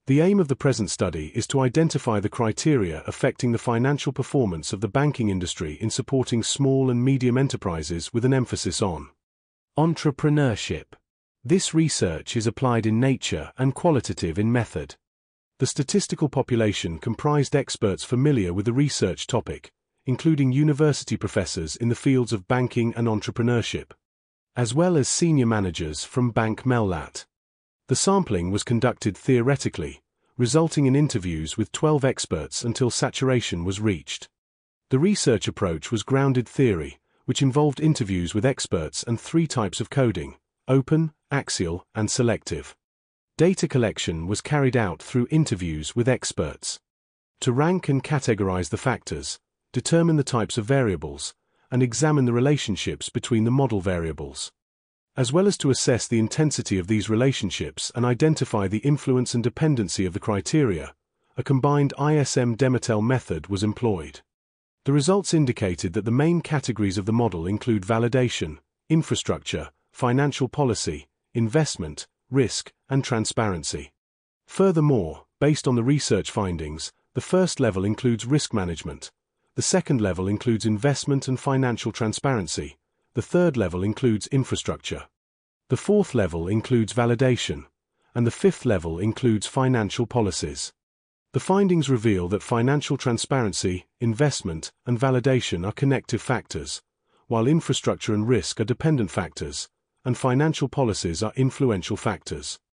The aim of the present study is to identify the criteria affecting the financial performance of the banking industry in supporting small and medium enterprises with an emphasis on entrepreneurship. This research is applied in nature and qualitative in method. The statistical population comprised experts familiar with the research topic, including university professors in the fields of banking and entrepreneurship, as well as senior managers from Bank Mellat. The sampling was conducted theoretically, resulting in interviews with 12 experts until saturation was reached. The research approach was grounded theory, which involved interviews with experts and 3 types of coding: open, axial, and selective. Data collection was carried out through interviews with experts to rank and categorize the factors, determine the types of variables, and examine the relationships between the model variables, as well as to assess the intensity of these relationships and identify the influence and dependency of the criteria. A combined ISM-Demetel method was employed. The results indicated that the main categories of the model include validation, infrastructure, financial policy, investment, risk, and transparency. Furthermore, based on the research findings, the first level includes risk management, the second level includes investment and financial transparency, the third level includes infrastructure, the fourth level includes validation, and the fifth level includes financial policies. The findings reveal that financial transparency, investment, and validation are connective factors, while infrastructure and risk are dependent factors, and financial policies are influential factors.